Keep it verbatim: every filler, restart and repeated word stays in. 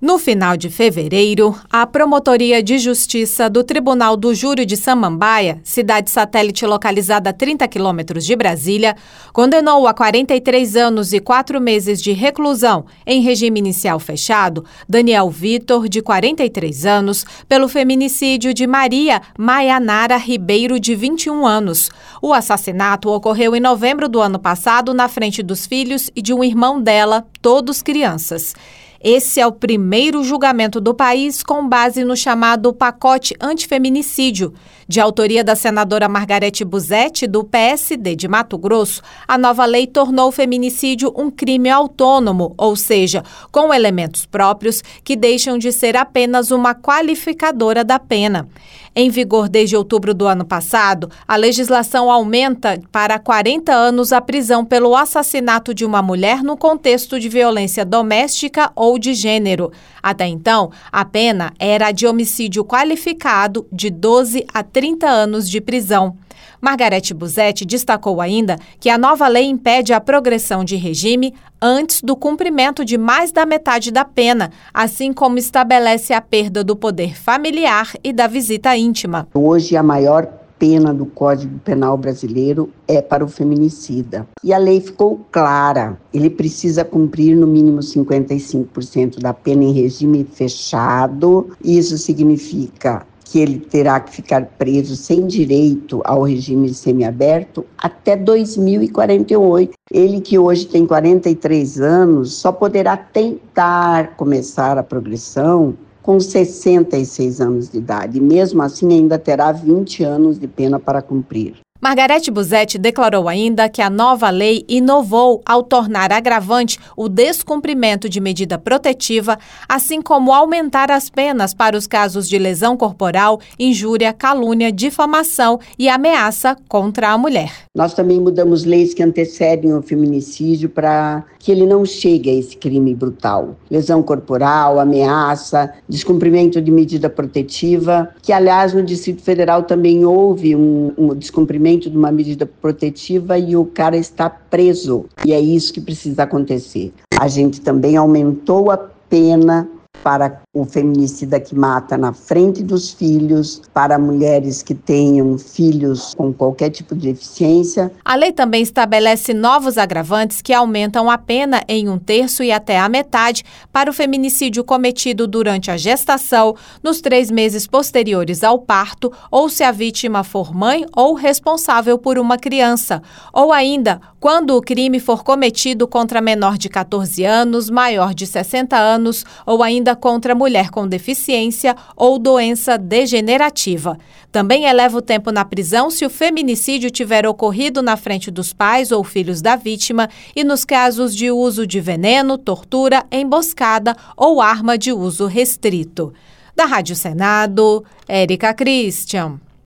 No final de fevereiro, a Promotoria de Justiça do Tribunal do Júri de Samambaia, cidade satélite localizada a trinta quilômetros de Brasília, condenou a quarenta e três anos e quatro meses de reclusão em regime inicial fechado Daniel Vitor, de quarenta e três anos, pelo feminicídio de Maria Maianara Ribeiro, de vinte e um anos. O assassinato ocorreu em novembro do ano passado na frente dos filhos e de um irmão dela, todos crianças. Esse é o primeiro julgamento do país com base no chamado pacote antifeminicídio. De autoria da senadora Margarete Busetti, do P S D de Mato Grosso, a nova lei tornou o feminicídio um crime autônomo, ou seja, com elementos próprios que deixam de ser apenas uma qualificadora da pena. Em vigor desde outubro do ano passado, a legislação aumenta para quarenta anos a prisão pelo assassinato de uma mulher no contexto de violência doméstica ou de gênero. Até então, a pena era de homicídio qualificado de doze a trinta anos de prisão. Margarete Busetti destacou ainda que a nova lei impede a progressão de regime antes do cumprimento de mais da metade da pena, assim como estabelece a perda do poder familiar e da visita íntima. Hoje, a maior pena do Código Penal brasileiro é para o feminicida. E a lei ficou clara. Ele precisa cumprir no mínimo cinquenta e cinco por cento da pena em regime fechado. Isso significa que ele terá que ficar preso sem direito ao regime semiaberto até dois mil e quarenta e oito. Ele, que hoje tem quarenta e três anos, só poderá tentar começar a progressão com sessenta e seis anos de idade. E mesmo assim ainda terá vinte anos de pena para cumprir. Margarete Busetti declarou ainda que a nova lei inovou ao tornar agravante o descumprimento de medida protetiva, assim como aumentar as penas para os casos de lesão corporal, injúria, calúnia, difamação e ameaça contra a mulher. Nós também mudamos leis que antecedem o feminicídio para que ele não chegue a esse crime brutal. Lesão corporal, ameaça, descumprimento de medida protetiva, que aliás no Distrito Federal também houve um, um descumprimento de uma medida protetiva e o cara está preso. E é isso que precisa acontecer. A gente também aumentou a pena para o feminicida que mata na frente dos filhos, para mulheres que tenham filhos com qualquer tipo de deficiência. A lei também estabelece novos agravantes que aumentam a pena em um terço e até a metade para o feminicídio cometido durante a gestação, nos três meses posteriores ao parto, ou se a vítima for mãe ou responsável por uma criança, ou ainda quando o crime for cometido contra menor de catorze anos, maior de sessenta anos ou ainda contra mulher com deficiência ou doença degenerativa. Também eleva o tempo na prisão se o feminicídio tiver ocorrido na frente dos pais ou filhos da vítima e nos casos de uso de veneno, tortura, emboscada ou arma de uso restrito. Da Rádio Senado, Érica Christian.